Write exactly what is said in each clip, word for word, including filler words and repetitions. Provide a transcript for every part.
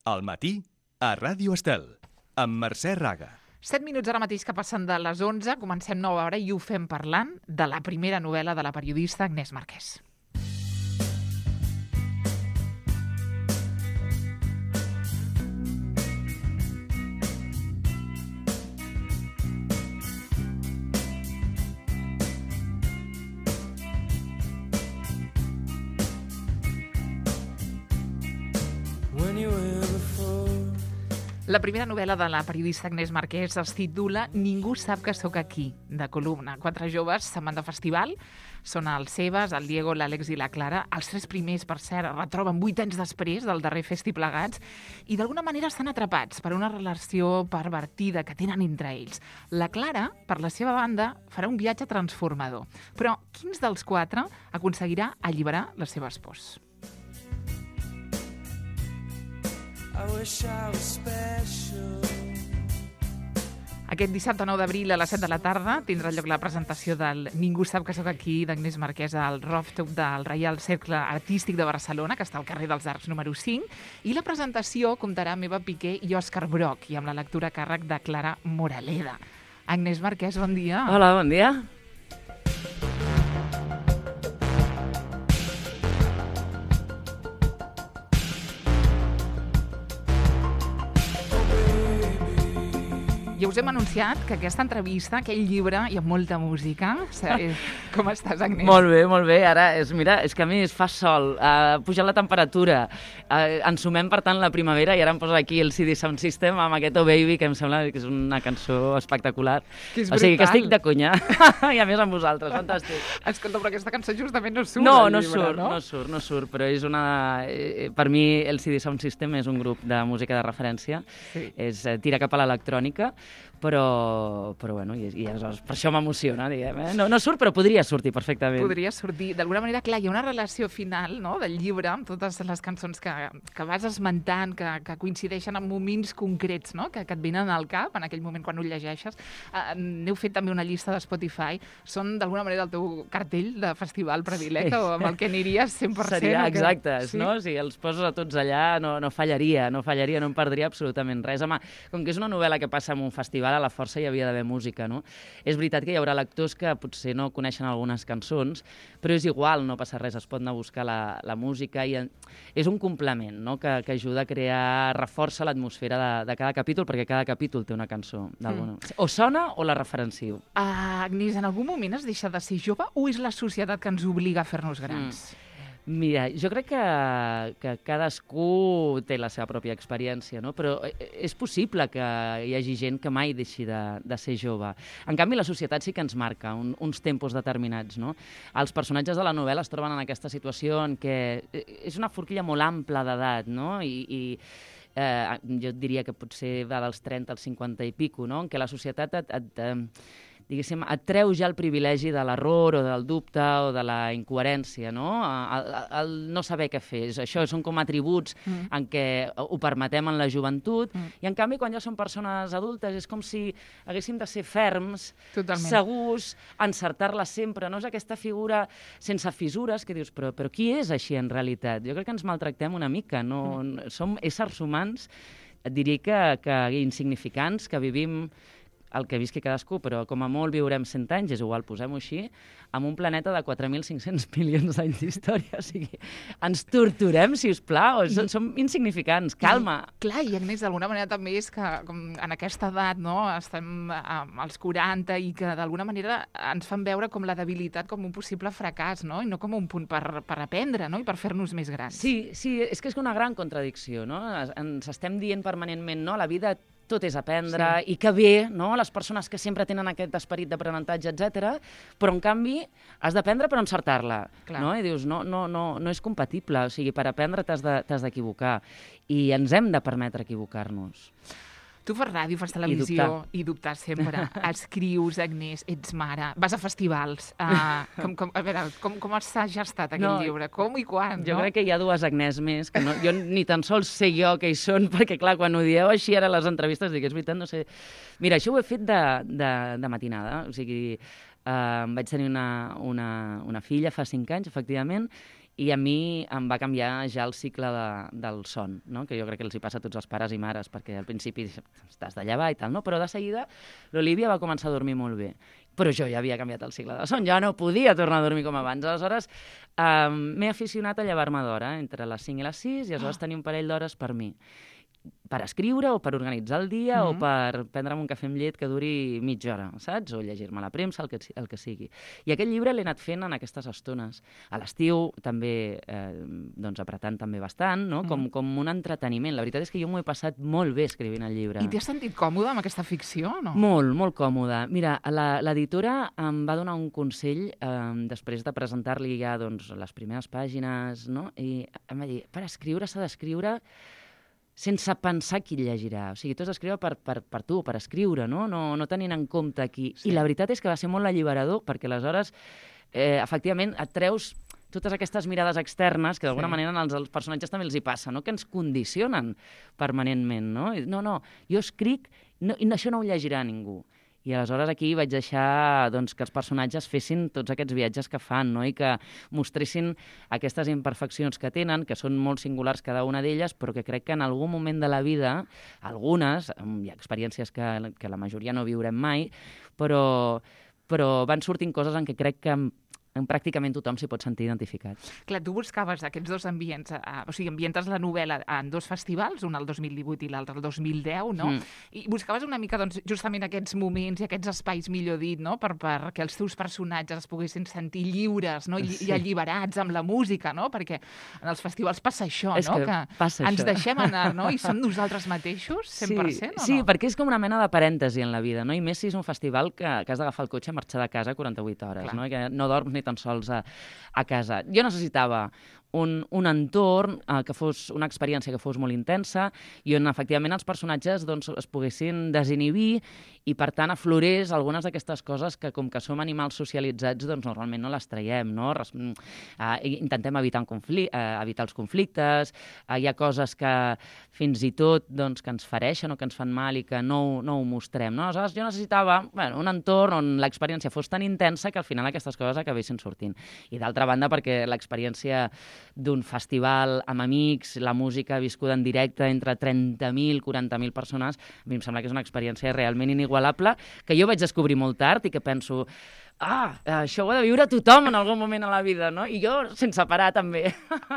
Al matí, a Ràdio Estel, amb Mercè Raga. Set minuts ara mateix que passen de les onze, comencem nova hora i ho fem parlant de la primera novel·la de la periodista Agnès Marquès. La primera novel·la de la periodista Agnès Marquès es titula Ningú sap que sóc aquí, de Columna. Quatre joves se'n van de festival, són els Sebas, el Diego, l'Àlex i la Clara. Els tres primers, per cert, es retroben vuit anys després del darrer festi plegats i d'alguna manera estan atrapats per una relació pervertida que tenen entre ells. La Clara, per la seva banda, farà un viatge transformador. Però quins dels quatre aconseguirà alliberar les seves pors? Aquest dissabte nou d'abril a les set de la tarda tindrà lloc la presentació del Ningú sap que sóc aquí d'Agnès Marquès al rooftop del Reial Cercle Artístic de Barcelona, que està al carrer dels Arcs número cinc, i la presentació comptarà amb Eva Piqué i Òscar Broc, i amb la lectura a càrrec de Clara Moraleda. Agnès Marquès, bon dia. Hola, bon dia. Ja us hem anunciat que aquesta entrevista, aquell llibre, hi ha molta música. Com estàs, Agnès? Molt bé, molt bé. Ara, és, mira, és que a mi es fa sol, uh, puja la temperatura, uh, ensumem, per tant, la primavera, i ara em posa aquí el C D Sound System amb aquest Oh Baby, que em sembla que és una cançó espectacular. Que és o sigui, que estic de conya. I a més amb vosaltres, fantàstic. Escolta, però aquesta cançó justament no surt no, al no llibre, surt, no? No surt, no surt, però és una... Eh, per mi, el C D Sound System és un grup de música de referència. Sí. És, eh, tira cap a l'electrònica, però, però bueno, i, i aleshores, per això m'emociona, diguem, eh? No, no surt, però podria sortir perfectament. Podria sortir. D'alguna manera, clar, hi ha una relació final, no?, del llibre, amb totes les cançons que, que vas esmentant, que, que coincideixen en moments concrets, no?, que, que et venen al cap, en aquell moment quan ho llegeixes. Uh, n'heu fet també una llista de Spotify. Són, d'alguna manera, el teu cartell de festival predilecte, sí, o amb el que aniries cent per cent. Seria, exacte, sí? No? Si els poses a tots allà, no, no fallaria, no fallaria, no em perdria absolutament res. Home, com que és una novel·la que passa en un festival, a la força hi havia d'haver música, no? És veritat que hi haurà lectors que potser no coneixen algunes cançons, però és igual, no passa res, es pot anar a buscar la, la música i és un complement, no?, que, que ajuda a crear, reforça l'atmosfera de, de cada capítol, perquè cada capítol té una cançó. Mm. O sona o la referencio. Uh, Agnès, en algun moment has deixat de ser jove o és la societat que ens obliga a fer-nos grans? Mm. Mira, jo crec que, que cadascú té la seva pròpia experiència, no? Però és possible que hi hagi gent que mai deixi de, de ser jove. En canvi, la societat sí que ens marca un, uns tempos determinats, no? Els personatges de la novel·la es troben en aquesta situació en què és una forquilla molt ampla d'edat, no? I, i eh, jo diria que potser va dels trenta als cinquanta i pico, no? En què la societat et... et, et diguéssim, et treu ja el privilegi de l'error o del dubte o de la incoherència, no? El, el no saber què fer. Això són com atributs mm. en què ho permetem en la joventut, mm. i en canvi quan ja són persones adultes és com si haguéssim de ser ferms, totalment segurs, encertar-la sempre, no? És aquesta figura sense fissures que dius, però, però qui és així en realitat? Jo crec que ens maltractem una mica, no? Mm. Som éssers humans, et diria que, que insignificants, que vivim el que visqui cadascú, però com a molt viurem cent anys, és igual, posem-ho així, amb un planeta de quatre mil cinc-cents milions d'anys d'història. O sigui, ens torturem, si us plau, I... som, som insignificants, calma. I, clar, i Agnès, d'alguna manera també és que com en aquesta edat, no?, estem als quaranta i que d'alguna manera ens fan veure com la debilitat com un possible fracàs, no?, i no com un punt per, per aprendre, no?, i per fer-nos més grans. Sí, sí, és que és una gran contradicció, no? Ens estem dient permanentment, no?, la vida tot és aprendre, sí, i que bé, no?, les persones que sempre tenen aquest esperit d'aprenentatge, etcètera, però en canvi has d'aprendre per encertar-la, no? I dius, no, no, no, no és compatible, o sigui, per aprendre t'has de, t'has d'equivocar, i ens hem de permetre equivocar-nos. Tu fas ràdio, fas televisió, i dubtar, i dubtar sempre. Escrius, Agnès, ets mare, vas a festivals. Uh, com, com, a veure, com, com s'ha gestat aquell no, llibre? Com i quan? Jo no? crec que hi ha dues Agnès més, que no, jo ni tan sols sé jo què hi són, perquè clar, quan ho dieu així ara a les entrevistes, dic, és veritat, no sé... Mira, això ho he fet de, de, de matinada, o sigui, uh, vaig tenir una, una, una filla fa cinc anys, efectivament, i a mi em va canviar ja el cicle de, del son, no? Que jo crec que els hi passa a tots els pares i mares, perquè al principi t'has de llevar i tal, no? Però de seguida l'Olivia va començar a dormir molt bé. Però jo ja havia canviat el cicle de son, ja no podia tornar a dormir com abans. Aleshores, eh, m'he aficionat a llevar-me d'hora, entre les cinc i les sis, i aleshores tenir un parell d'hores per mi. Per escriure o per organitzar el dia mm-hmm. o per prendre'm un cafè amb llet que duri mitja hora, saps? O llegir-me la premsa, el que, el que sigui. I aquest llibre l'he anat fent en aquestes estones. A l'estiu també, eh, doncs apretant també bastant, no? Com, mm. com un entreteniment. La veritat és que jo m'ho he passat molt bé escrivint el llibre. I t'has sentit còmode amb aquesta ficció o no? Molt, molt còmode. Mira, l'editora em va donar un consell eh, després de presentar-li ja doncs, les primeres pàgines, no? I em va dir, per escriure s'ha d'escriure sense pensar qui llegirà. O sigui, tu has d'escriure per, per, per tu, per escriure, no? No, no tenint en compte qui... Sí. I la veritat és que va ser molt alliberador, perquè aleshores, eh, efectivament, et treus totes aquestes mirades externes que d'alguna sí. manera als, als personatges també els hi passa, no? Que ens condicionen permanentment, no? No, no, jo escric no, i això no ho llegirà ningú. I aleshores aquí vaig deixar doncs, que els personatges fessin tots aquests viatges que fan, no? I que mostressin aquestes imperfeccions que tenen, que són molt singulars cada una d'elles, però que crec que en algun moment de la vida, algunes, hi ha experiències que, que la majoria no viurem mai, però, però van sortint coses en què crec que pràcticament tothom s'hi pot sentir identificat. Clar, tu buscaves aquests dos ambients, eh, o sigui, ambientes la novel·la en dos festivals, un el dos mil divuit i l'altre el dos mil deu, no? Mm. I buscaves una mica, doncs, justament aquests moments i aquests espais, millor dit, no? Per, perquè els teus personatges es poguessin sentir lliures, no? I, sí. i alliberats amb la música, no? Perquè en els festivals passa això, és no? Que, que passa ens això. deixem anar, no? I som nosaltres mateixos, cent per cent, sí, o no? Sí, perquè és com una mena de parèntesi en la vida, no? I més si és un festival que, que has d'agafar el cotxe i marxar de casa quaranta-vuit hores, Clar. no? I que no dorms ni tan sols a, a casa. Jo necessitava un, un entorn eh, que fos una experiència que fos molt intensa i on efectivament els personatges doncs, es poguessin desinhibir i per tant aflorés algunes d'aquestes coses que com que som animals socialitzats doncs normalment no les traiem, no? Res, eh, intentem evitar, conflic eh, evitar els conflictes, eh, hi ha coses que fins i tot doncs, que ens fereixen o que ens fan mal i que no, no ho mostrem, no? Aleshores jo necessitava bueno, un entorn on l'experiència fos tan intensa que al final aquestes coses acabessin sortint. I d'altra banda perquè l'experiència d'un festival amb amics, la música viscuda en directe entre trenta mil, quaranta mil persones, a mi em sembla que és una experiència realment inigualable, que jo vaig descobrir molt tard i que penso, ah, això ho ha de viure tothom en algun moment a la vida, no? I jo sense parar també.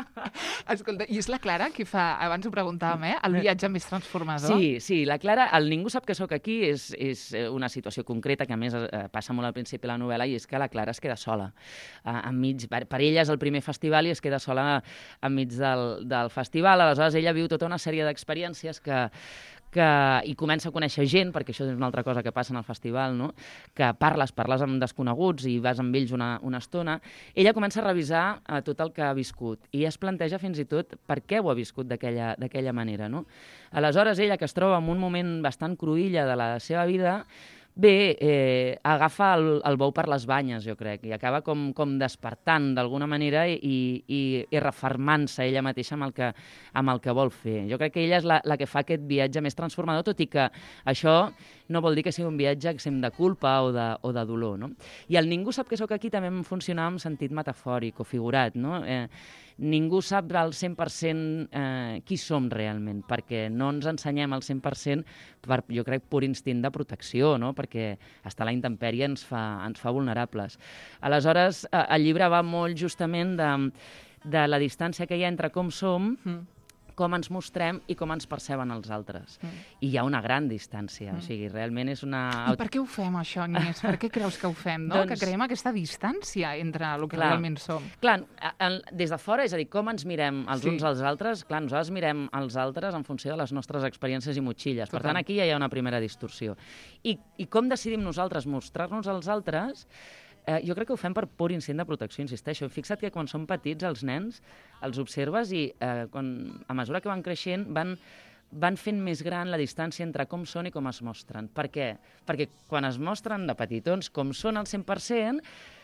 Escolta, i és la Clara qui fa, abans ho preguntàvem, eh, el viatge més transformador? Sí, sí, la Clara, el Ningú sap que sóc aquí és, és una situació concreta que a més eh, passa molt al principi de la novel·la i és que la Clara es queda sola. Eh, enmig, per, per ella és el primer festival i es queda sola enmig del, del festival, aleshores ella viu tota una sèrie d'experiències que que hi comença a conèixer gent, perquè això és una altra cosa que passa en el festival, no? Que parles, parles amb desconeguts i vas amb ells una, una estona. Ella comença a revisar eh, tot el que ha viscut i es planteja fins i tot per què ho ha viscut d'aquella manera, no? Aleshores, ella, que es troba en un moment bastant cruïlla de la seva vida, bé, eh, agafa el, el bou per les banyes, jo crec, i acaba com, com despertant d'alguna manera i, i, i refermant-se ella mateixa amb el, que, amb el que vol fer. Jo crec que ella és la, la que fa aquest viatge més transformador, tot i que això no vol dir que sigui un viatge exempt de culpa o de, o de dolor, no? I el Ningú sap que sóc aquí també em funcionava en sentit metafòric o figurat, no? Eh, ningú sap al cent per cent eh, qui som realment, perquè no ens ensenyem al cent per cent per, jo crec, pur instint de protecció, no? Perquè estar a la intempèrie ens fa, ens fa vulnerables. Aleshores, eh, el llibre va molt justament de, de la distància que hi ha entre com som, mm. com ens mostrem i com ens perceben els altres. Mm. I hi ha una gran distància, mm. o sigui, realment és una... I per què ho fem, això, Agnès? Per què creus que ho fem, no? Doncs... Que creem aquesta distància entre el que clar, realment som. Clar, el, des de fora, és a dir, com ens mirem els sí. uns als altres, clar, nosaltres mirem els altres en funció de les nostres experiències i motxilles. Total. Per tant, aquí ja hi ha una primera distorsió. I, i com decidim nosaltres mostrar-nos als altres... Eh, jo crec que ho fem per pur instint de protecció, insisteixo. Fixa't que quan són petits els nens els observes i eh, quan, a mesura que van creixent van, van fent més gran la distància entre com són i com es mostren. Per què? Perquè quan es mostren de petitons com són al cent per cent,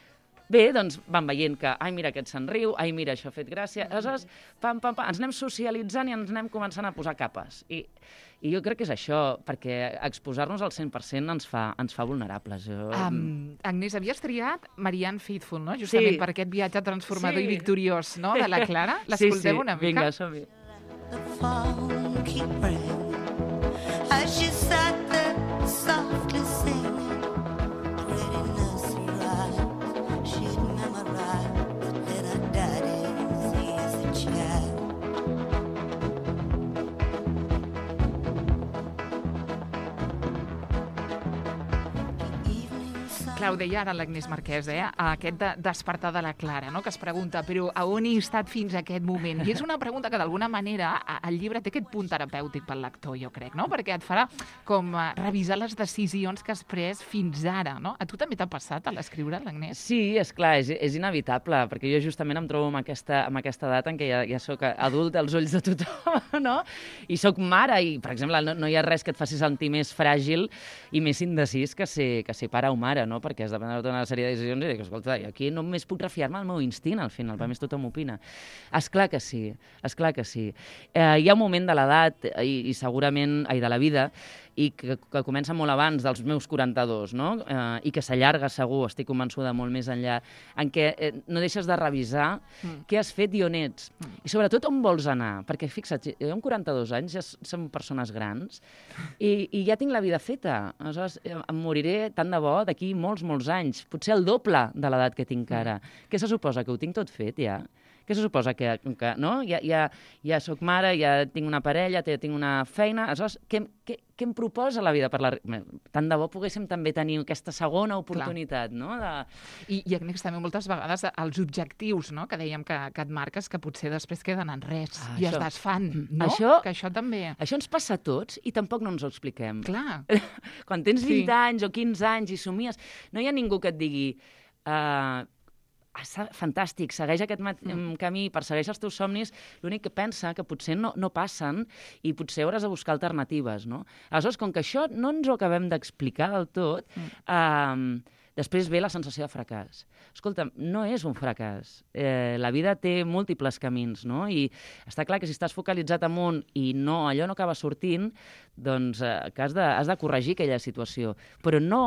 bé, doncs van veient que, ai, mira, aquest se'n riu, ai, mira, això ha fet gràcia. Aleshores, pam, pam, pam, ens anem socialitzant i ens anem començant a posar capes. I, i jo crec que és això, perquè exposar-nos al cent per cent ens fa, ens fa vulnerables. Jo... Um, Agnès, havies triat Marianne Faithfull, no? Justament Sí. per aquest viatge transformador Sí. i victoriós, no?, de la Clara. L'escoltem sí, sí. una mica? Vinga, som-hi. The phone keep ringing as she sat there softly singing. Pretty nursery rhymes she'd memorized in her daddy's easy chair. Clar, ho deia ara l'Agnès Marquès, eh? Aquest de despertar de la Clara, no?, que es pregunta, però a on he estat fins a aquest moment? I és una pregunta que, d'alguna manera, el llibre té aquest punt terapèutic pel lector, jo crec, no?, perquè et farà com revisar les decisions que has pres fins ara, no? A tu també t'ha passat a l'escriure, l'Agnès? Sí, és clar, és, és inevitable, perquè jo justament em trobo en aquesta, en aquesta edat en què ja, ja sóc adult als ulls de tothom, no? I sóc mare, i, per exemple, no, no hi ha res que et faci sentir més fràgil i més indecis que ser, que ser pare o mare, no? Perquè has de prendre tota una sèrie de decisions i dic, escolta, aquí només puc refiar-me del meu instint, al final, a més tothom opina. Esclar que sí, esclar que sí. Eh, hi ha un moment de l'edat i, i segurament, ai, de la vida, i que, que comença molt abans dels meus quaranta-dos, no? Eh, i que s'allarga segur, estic convençuda molt més enllà, en què eh, no deixes de revisar mm. què has fet i on ets. Mm. I sobretot on vols anar, perquè fixa't, jo amb quaranta-dos anys ja som persones grans i, i ja tinc la vida feta. Aleshores, em moriré tant de bo d'aquí molts, molts anys, potser el doble de l'edat que tinc ara. Mm. Què se suposa? Que ho tinc tot fet ja? Què se suposa? Que, que no? Ja, ja, ja soc mare, ja tinc una parella, ja tinc una feina, aleshores, què, què, què em proposa la vida per la... Tant de bo poguéssim també tenir aquesta segona oportunitat, Clar. no? De... I, I, Agnès, també moltes vegades els objectius, no?, que dèiem que, que et marques, que potser després queden en res ah, i això. es desfan, no? Això, que això també... Això ens passa a tots i tampoc no ens ho expliquem. Clar. Quan tens vint sí. anys o quinze anys i somies, no hi ha ningú que et digui... Uh, fantàstic, segueix aquest mm. camí, persegueix els teus somnis, l'únic que pensa que potser no, no passen i potser hauràs de buscar alternatives, no? Aleshores, com que això no ens ho acabem d'explicar del tot, mm. eh, després ve la sensació de fracàs. Escolta, no és un fracàs. Eh, la vida té múltiples camins, no? I està clar que si estàs focalitzat en un i no, allò no acaba sortint, doncs eh, que has de, has de corregir aquella situació. Però no...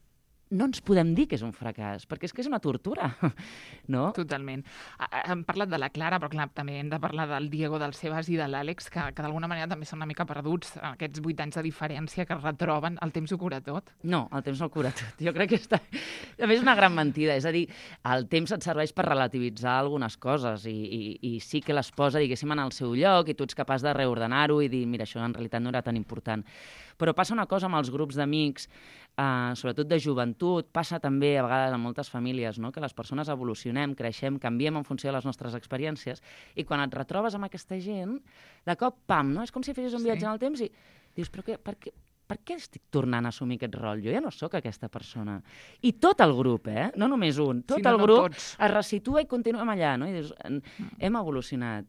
no ens podem dir que és un fracàs, perquè és que és una tortura, no? Totalment. Hem parlat de la Clara, però clar, també hem de parlar del Diego, del Sebas i de l'Àlex, que, que d'alguna manera també són una mica perduts, aquests vuit anys de diferència que es retroben. El temps ho cura tot? No, el temps no ho cura tot. Jo crec que està... A més, és una gran mentida. És a dir, el temps et serveix per relativitzar algunes coses i, i, i sí que les posa, diguéssim, en el seu lloc i tu ets capaç de reordenar-ho i dir, mira, això en realitat no era tan important. Però passa una cosa amb els grups d'amics, eh, sobretot de joventut, passa també a vegades en moltes famílies, no?, que les persones evolucionem, creixem, canviem en funció de les nostres experiències, i quan et retrobes amb aquesta gent, de cop, pam, no? És com si fessis un viatge sí. en el temps i dius, però què, per què? Per què estic tornant a assumir aquest rol? Jo ja no sóc aquesta persona. I tot el grup, eh? No només un. Tot sí, no, el grup no tots. es resitua i continuem allà, no? I dius, hem evolucionat.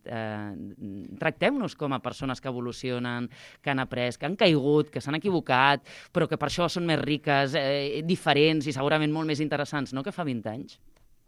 Eh, tractem-nos com a persones que evolucionen, que han après, que han caigut, que s'han equivocat, però que per això són més riques, eh, diferents i segurament molt més interessants, no?, que fa vint anys.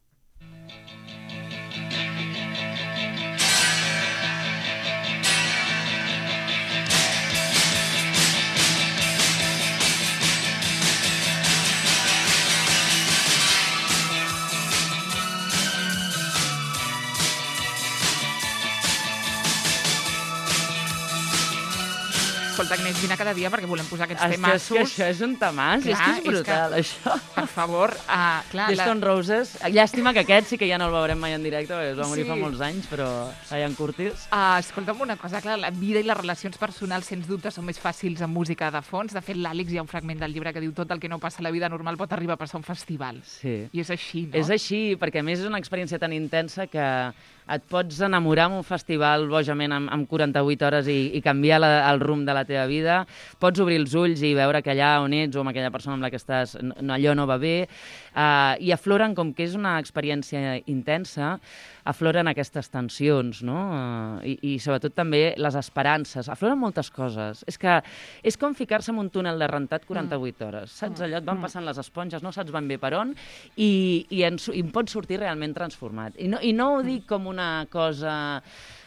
Escolta, Agnès, vine cada dia perquè volem posar aquests Això temassos. és que això és un temàs, Clar, és que és brutal, és això. Per favor, uh, clar... The Stone Roses. Llàstima que aquest sí que ja no el veurem mai en directe, perquè es va morir Sí. fa molts anys, però Ian Curtis... Uh, escolta'm una cosa, clar, la vida i les relacions personals, sens dubte, són més fàcils amb música de fons. De fet, l'Àlex, hi ha un fragment del llibre que diu tot el que no passa a la vida normal pot arribar a passar a un festival. Sí. I és així, no? És així, perquè a més és una experiència tan intensa que et pots enamorar en un festival bojament amb, amb quaranta-vuit hores i, i canviar la, el rumb de la teva vida, pots obrir els ulls i veure que allà on ets o amb aquella persona amb la que estàs no, allò no va bé, uh, i afloren, com que és una experiència intensa, afloren aquestes tensions, no? Uh, i, I sobretot també les esperances. Afloren moltes coses. És que és com ficar-se en un túnel de rentat quaranta-vuit hores. Saps? Allò et van passant les esponges, no saps ben bé per on, i, i, en, i en pots sortir realment transformat. I no, i no ho dic com una cosa...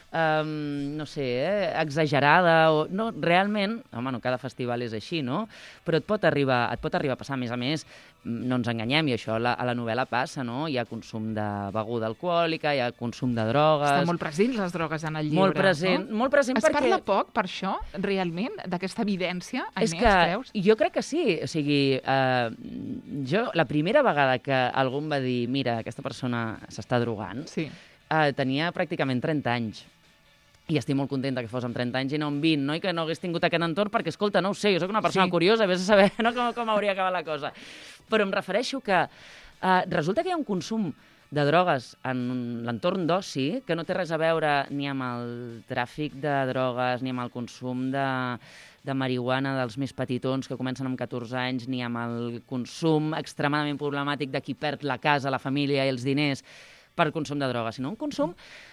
Um, no sé, eh, exagerada o... No, realment, home, no, cada festival és així, no? Però et pot arribar, et pot arribar a passar. A més a més, no ens enganyem, i això a la, a la novel·la passa, no? Hi ha consum de beguda alcohòlica, hi ha consum de drogues... Estan molt presents les drogues en el llibre, molt present, no? Molt present es perquè... parla poc, per això, realment, d'aquesta evidència, Agnès, és que creus? jo crec que sí. O sigui, eh, jo, la primera vegada que algú em va dir mira, aquesta persona s'està drogant, Sí. eh, tenia pràcticament trenta anys. I estic molt contenta que fos amb trenta anys i no amb vint, no? I que no hagués tingut aquest entorn, perquè, escolta, no ho sé, jo soc una persona Sí. curiosa, vés a saber no, com, com hauria acabat la cosa. Però em refereixo que eh, resulta que hi ha un consum de drogues en l'entorn d'oci que no té res a veure ni amb el tràfic de drogues, ni amb el consum de, de marihuana dels més petitons que comencen amb catorze anys, ni amb el consum extremadament problemàtic de qui perd la casa, la família i els diners per consum de drogues, sinó un consum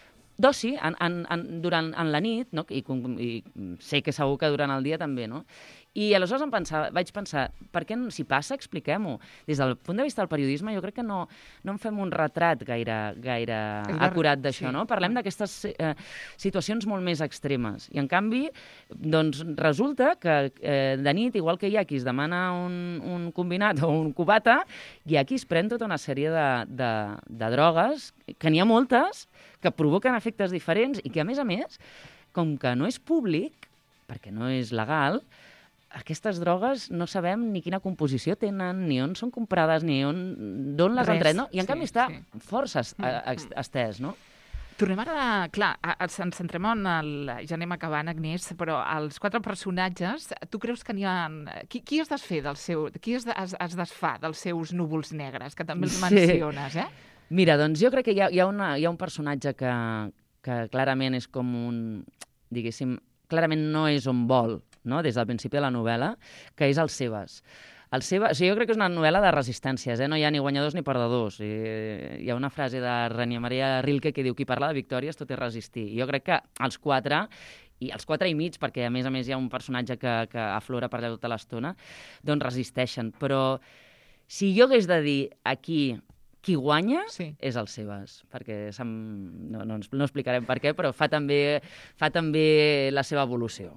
d'oci en, en, en, durant en la nit, no? I, i sé que segur que durant el dia també, no? I aleshores em pensava, vaig pensar, per què, si passa, expliquem-ho. Des del punt de vista del periodisme, jo crec que no, no en fem un retrat gaire, gaire acurat d'això, sí. no? Parlem d'aquestes eh, situacions molt més extremes. I, en canvi, doncs, resulta que eh, de nit, igual que hi ha qui es demana un, un combinat o un cubata, hi ha qui es pren tota una sèrie de, de, de drogues, que n'hi ha moltes, que provoquen efectes diferents i que, a més a més, com que no és públic, perquè no és legal, aquestes drogues no sabem ni quina composició tenen, ni on són comprades, ni on, d'on les han tret, no? I en sí, canvi està sí. força est, est, estès, no? Tornem ara, clar, a, a, ens centrem en el... Ja anem acabant, Agnès, però els quatre personatges, tu creus que n'hi ha... Qui, qui es desfé del seu... Qui es, es, es desfà dels seus núvols negres, que també els Sí. menciones, eh? Mira, doncs jo crec que hi ha, hi ha, una, hi ha un personatge que, que clarament és com un... Diguéssim, clarament no és on vol, no? Des del principi de la novel·la, que és el Sebas. El Sebas, o sigui, jo crec que és una novel·la de resistències, eh? No hi ha ni guanyadors ni perdedors. I, hi ha una frase de Rania Maria Rilke que diu qui parla de victòries tot és resistir. I jo crec que els quatre, i els quatre i mig, perquè a més a més hi ha un personatge que, que aflora per allà tota l'estona, doncs resisteixen. Però si jo hagués de dir aquí qui guanya Sí. és el Sebas, perquè no, no, no explicarem per què, però fa també, fa també la seva evolució.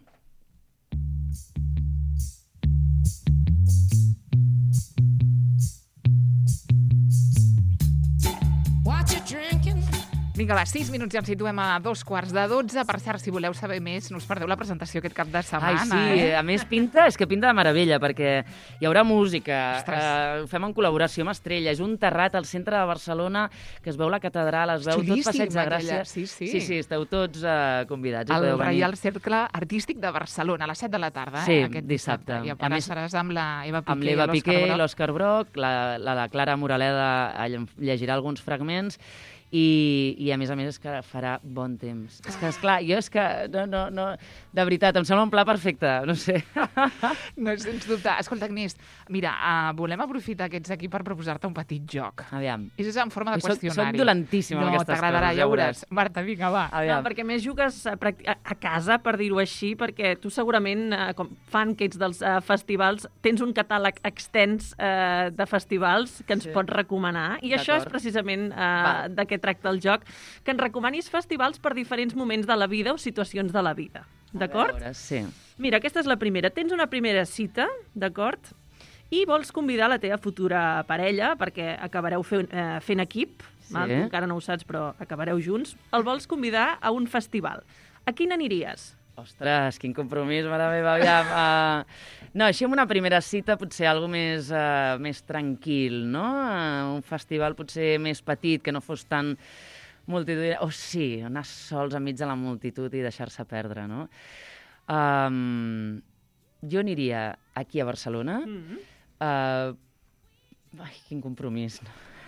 What you drinking? Vinga, va, sis minuts ja ens situem a dos quarts de dotze. Per cert, si voleu saber més, no us perdeu la presentació aquest cap de setmana. Ai, sí, eh? a més pinta, és que pinta de meravella, perquè hi haurà música, Ostres. eh, ho fem en col·laboració amb Estrella, és un terrat al centre de Barcelona, que es veu la catedral, es veu tot Xulíssim, Passeig de aquella, Gràcia. sí, sí. Sí, sí, esteu tots eh, convidats. i El podeu venir. Reial Cercle Artístic de Barcelona, a les set de la tarda, Sí, eh? Aquest dissabte. I a A part més, estaràs amb la Eva Piqué Amb l'Eva l'Òscar Piqué, Broc. l'Òscar Broc, la, la, la Clara Moraleda eh, llegirà alguns fragments, i, i a més a més és que farà bon temps. És que, esclar, jo és que, no, no, no, de veritat, em sembla un pla perfecte, no sé. No, sens dubte. Escolta, Agnès, mira, uh, volem aprofitar que ets aquí per proposar-te un petit joc. Aviam. És en forma de Soc- qüestionari. soc dolentíssima amb no, aquestes t'agradarà, coses, ja ja veuràs. Marta, vinga, va. Aviam. No, perquè a més jugues a, practi- a a casa, per dir-ho així, perquè tu segurament, eh, com fan que ets dels eh, festivals, tens un catàleg extens eh, de festivals que ens Sí. pots recomanar, i això és D'acord. precisament eh, Va. de què tracta el joc, que ens recomanis festivals per diferents moments de la vida o situacions de la vida. D'acord? A veure, sí. Mira, aquesta és la primera. Tens una primera cita, d'acord? I vols convidar la teva futura parella, perquè acabareu fent, eh, fent equip, Sí. val? Tu encara no ho saps, però acabareu junts. El vols convidar a un festival. A quin aniríes? Ostres, quin compromís, mare meva, aviam. Uh, no, així amb una primera cita potser algo més, uh, més tranquil, no? Uh, un festival potser més petit, que no fos tan multitudinari. O oh, sí, anar sols enmig de la multitud i deixar-se perdre, no? Um, jo aniria aquí a Barcelona. Mm -hmm. Uh, ai, quin compromís.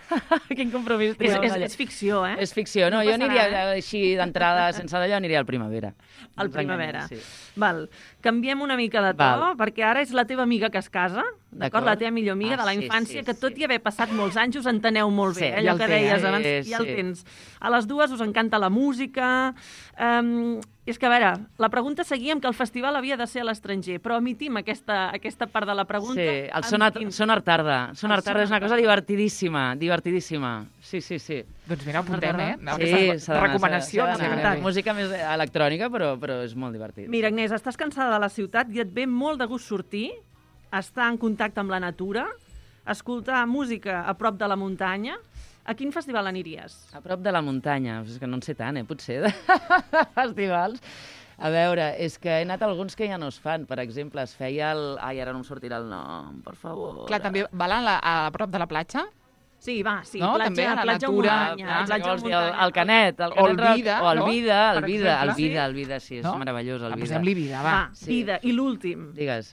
Quin compromís És, teniu amb és, allò. és ficció, eh? És ficció, no, No jo passarà, aniria eh? així d'entrada, sense d'allò, aniria al Primavera. Al Ens Primavera. enganyem, sí. Val. Canviem una mica de to, Val. perquè ara és la teva amiga que es casa, d'acord? D'acord. La teva millor amiga Ah, de la sí, infància, sí, que tot sí. i haver passat molts anys us enteneu molt bé, Sí, eh? ja Allò el que té, deies eh? abans, Sí, ja el sí. tens. A les dues us encanta la música. Um, és que, a veure, la pregunta seguia amb que el festival havia de ser a l'estranger, però omitim aquesta, aquesta part de la pregunta. Sí, el En Sonar, quin- Sonar Tarda. Sonar El Tarda és una Sonar cosa Tarda. divertidíssima, divertidíssima. Sí, sí, sí. Doncs mira, apuntem, eh? M'agrada. Aquestes s'ha d'anar, recomanacions. s'ha d'anar. que agraden. Música més electrònica, però, però és molt divertit. Mira, Agnès, estàs cansada de la ciutat i et ve molt de gust sortir, estar en contacte amb la natura, escoltar música a prop de la muntanya. A quin festival aniries? A prop de la muntanya, és que no en sé tant, eh, potser, de festivals. A veure, és que he anat a alguns que ja no es fan. Per exemple, es feia el... Ai, ara no em sortirà el nom, per favor. Clar, també val a, la, a prop de la platja? Sí, va, sí, No? platja, També a la platja natura, o muntanya. Ah, platja què vols o dir? El, muntanya. el Canet. El, O el Canet, Vida, O el no? Vida, el Per Vida, el exemple. Vida, el Vida, sí, és No? meravellós, el Ah, Vida. Posem-li vida, va. Va, Sí. vida. I l'últim. Digues.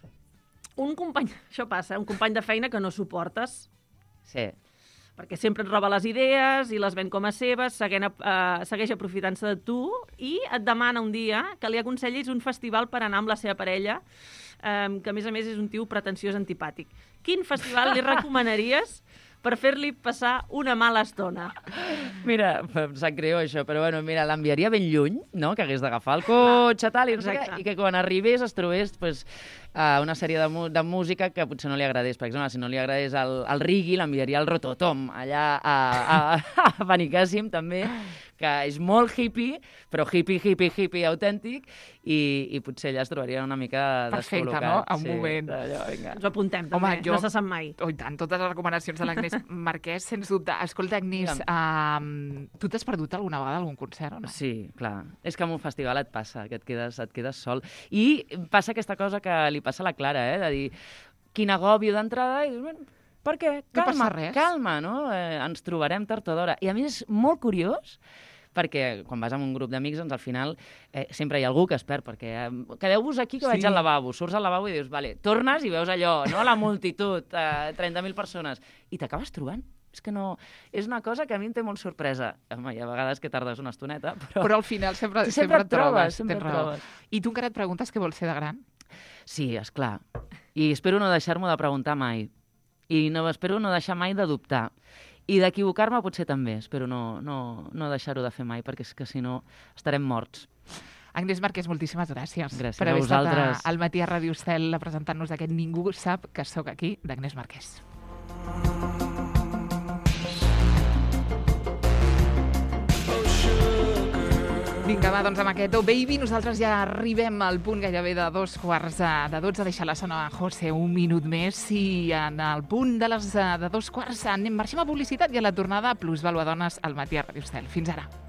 Un company, això passa, un company de feina que no suportes, Sí. perquè sempre et roba les idees i les ven com a seves, seguent, uh, segueix aprofitant-se de tu i et demana un dia que li aconsellis un festival per anar amb la seva parella, um, que a més a més és un tio pretensiós antipàtic. Quin festival li recomanaries per fer-li passar una mala estona? Mira, em sap greu això, però bueno, mira, l'enviaria ben lluny, no?, que hagués d'agafar el cotxe, tal, i, no sé què, Exacte. i que quan arribés es trobés pues, uh, una sèrie de, mu de música que potser no li agradés. Per exemple, si no li agradés el, el reggae, l'enviaria al Rototom, allà a, a, a Benicàssim, també, que és molt hippie, però hippie, hippie, hippie autèntic, i, i potser allà es trobaria una mica Perfecte, descol·locat. no? En un sí, moment. Allò, vinga. Ens ho apuntem, també, Home, jo- no se sap mai. Oh, i tant, totes les recomanacions de l'Agnès Marquès, sens dubte. Escolta, Agnès, uh, tu t'has perdut alguna vegada algun concert o no? Sí, clar. És que en un festival et passa, que et quedes, et quedes sol. I passa aquesta cosa que li passa a la Clara, eh? De dir, quin agòbio d'entrada, i dius, bueno, per què? No Calma, passa res. calma, no? Eh, ens trobarem tard o d'hora. I a més és molt curiós, perquè quan vas amb un grup d'amics, doncs al final eh, sempre hi ha algú que es perd, perquè eh, quedeu-vos aquí que Sí. vaig al lavabo, surts al lavabo i dius, vale, tornes i veus allò, no? La multitud, eh, trenta mil persones, i t'acabes trobant. És que no... És una cosa que a mi em té molt sorpresa. Home, hi ha vegades que tardes una estoneta, però... Però al final sempre, Sempre et et trobes. trobes, sempre tens et raó. trobes. I tu encara et preguntes què vols ser de gran? Sí, és clar. I espero no deixar-m'ho de preguntar mai. I no, espero no deixar mai de dubtar. I d'equivocar-me potser també. Espero no, no, no deixar-ho de fer mai, perquè és que si no estarem morts. Agnès Marquès, moltíssimes gràcies, Gràcies per a haver estat vosaltres. a- al matí a Ràdio Estel presentant-nos aquest Ningú sap que sóc aquí, d'Agnès Marquès. Vinga, va, doncs amb aquest Oh Baby nosaltres ja arribem al punt gairebé de dos quarts de, de dotze. Deixa la zona José un minut més i en el punt de les eh, de dos quarts anem, marxem a publicitat i a la tornada Plusvàlua Dones al matí a Ràdio Estel. Fins ara.